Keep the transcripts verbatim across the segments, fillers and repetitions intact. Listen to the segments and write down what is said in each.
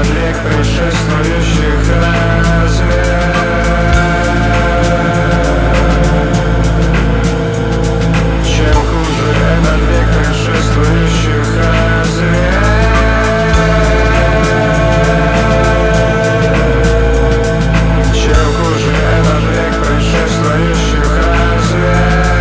этот век предшествующих разве? Чем хуже этот век предшествующих разве? Чем хуже этот век предшествующих разве?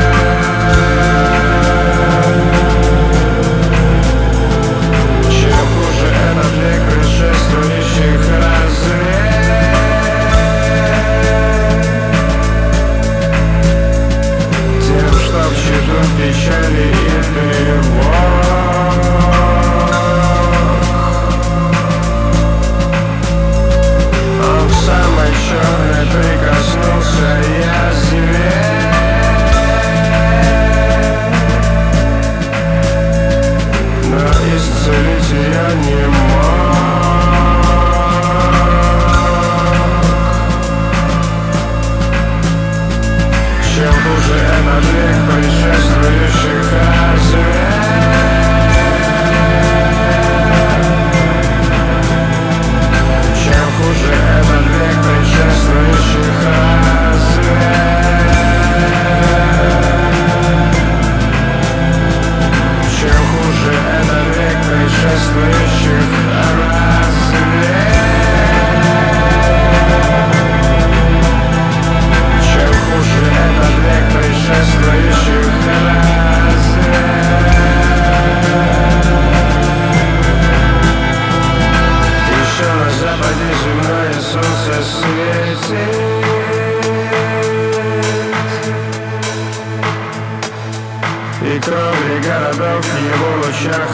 Чем хуже этот век предшествующих разве? Тем, что в чаду печали и тревог он в самой черной прикоснулся язве. Но исцелить ее не мог. Чем хуже этот век предшествующих разве? Чем хуже этот век предшествующих разве? Чем хуже этот век предшествующих разве? Чем хуже этот век предшествующих разве? Еще на западе земное солнце светит, и кровли городов в его лучах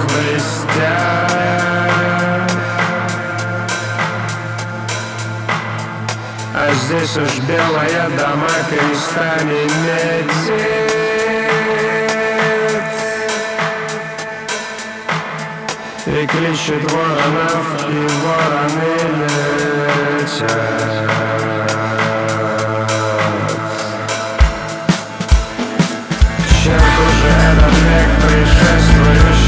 блестят. А здесь уж белая дома крестами метит, и кличет воронов, и вороны летят. Чем хуже этот век предшествующий